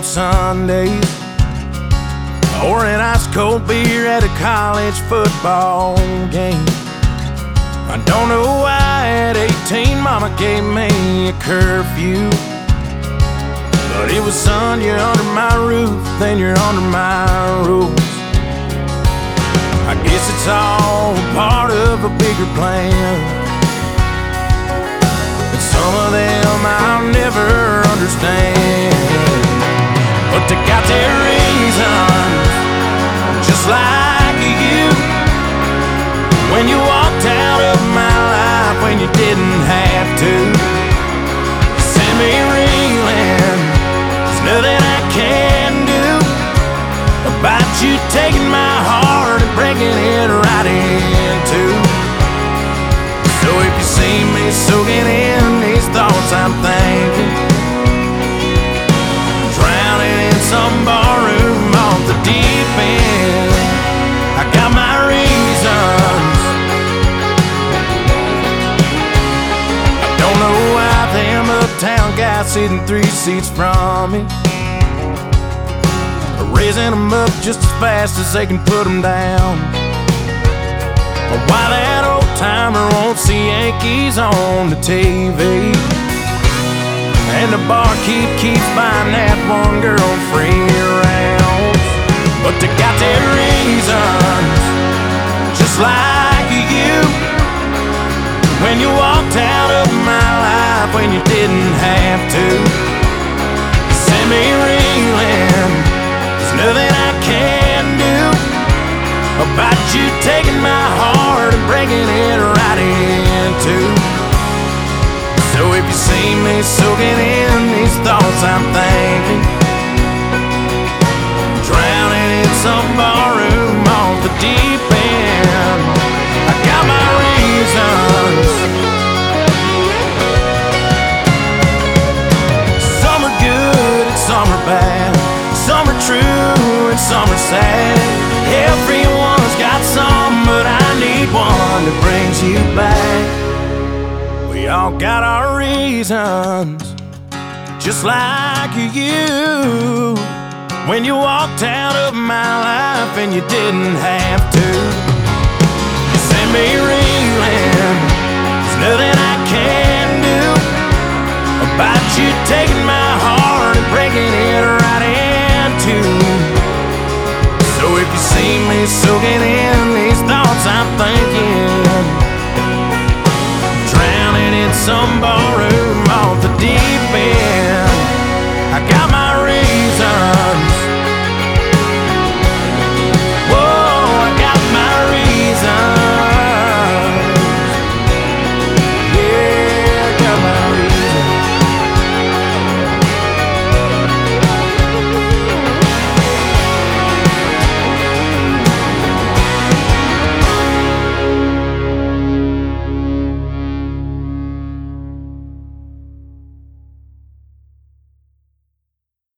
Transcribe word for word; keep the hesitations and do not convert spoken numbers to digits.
Sundays, or an ice cold beer at a college football game. I don't know why at eighteen mama gave me a curfew, but it was, son, you're under my roof, then you're under my rules. I guess it's all part of a bigger plan, but some of them I'll never understand. But they got their reasons, just like you. When you walked out of my life when you didn't have to, you sent me reeling. There's nothing I can do about you taking my heart and breaking it right in two. So if you see me soaking in these thoughts I'm thinking, drowning in some barroom off the deep end, I got my reasons. I don't know why them uptown guys sitting three seats from me are raising them up just as fast as they can put them down, or why that old timer won't see Yankees on the T V, and the barkeep keeps buying that one girl free rounds. But they got their reasons, just like you. When you walked out of my life when you didn't have to, you sent me reeling. There's nothing I can do about you taking my heart and breaking it right in two. So if you see me soaking in these thoughts I'm thinking, drowning in some barroom off the deep end, I got my reasons. Some are good and some are bad, some are true and some are sad. Everyone's got some, but I need one that brings you back. We all got our reasons, just like you. When you walked out of my life and you didn't have to, you sent me reeling. There's nothing I can do about you taking my heart and breaking it right in two. So if you see me soaking in these thoughts I'm thinking, drowning in some barroom